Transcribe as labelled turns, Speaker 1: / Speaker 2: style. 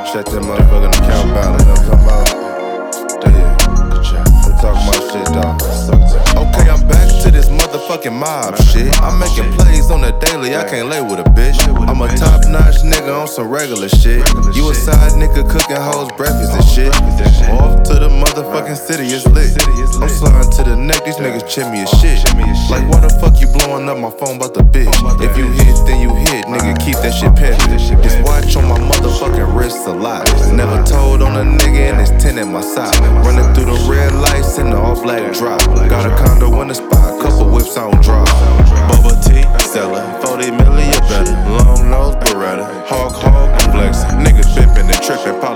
Speaker 1: check that motherfucking account balance. You know what I'm talking about? Yeah, good job. I'm talking about shit, dog. Okay, I'm back to this motherfucking mob shit. I'm making plays on the daily, I can't lay with a bitch. I'm a top-notch nigga on some regular shit. You a side nigga cooking hoes breakfast and shit. Off to the motherfucking city, it's lit. I'm sliding to the neck, these niggas chip me as shit. Like, why the fuck you blowing up my phone about the bitch? If you hit, then you hit, nigga, keep that shit pimpin'. This watch on my motherfucking wrist a lot. Never told on a nigga and it's 10 in my sock. Running through the red lights in the all-black drop. Got a condo in the spot, couple whips on drop. Bubble tea, seller, 40 million better. Long nose, Beretta, hog, I'm flexin'. Niggas bippin' and trippin'.